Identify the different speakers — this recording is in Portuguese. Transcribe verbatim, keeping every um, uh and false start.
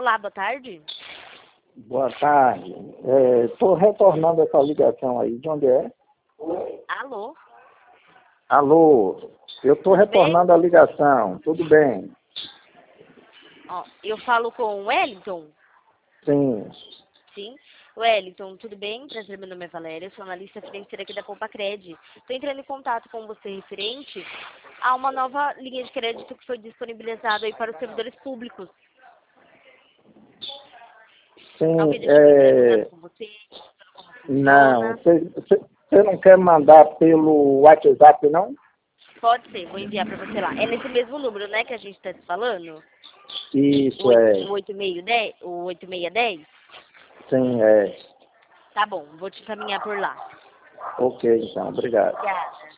Speaker 1: Olá, boa tarde.
Speaker 2: Boa tarde. Estou retornando essa ligação aí. De onde é?
Speaker 1: Alô?
Speaker 2: Alô. Eu estou retornando a ligação. Tudo bem?
Speaker 1: Ó, eu falo com o Wellington?
Speaker 2: Sim.
Speaker 1: Sim. Wellington, tudo bem? Prazer, meu nome é Valéria, sou analista financeira aqui da Compacred. Estou entrando em contato com você referente a uma nova linha de crédito que foi disponibilizada aí para os servidores públicos.
Speaker 2: Sim,
Speaker 1: Alguém já tinha
Speaker 2: é...
Speaker 1: entrado com você? Como
Speaker 2: Não,
Speaker 1: funciona?
Speaker 2: você não quer mandar pelo WhatsApp, não?
Speaker 1: Pode ser, vou enviar para você lá. É nesse mesmo número, né, que a gente está te falando?
Speaker 2: Isso,
Speaker 1: O
Speaker 2: é.
Speaker 1: oito seis dez? O oito seis dez?
Speaker 2: Sim, é.
Speaker 1: Tá bom, vou te encaminhar por lá.
Speaker 2: Ok, então, obrigado.
Speaker 1: Obrigada.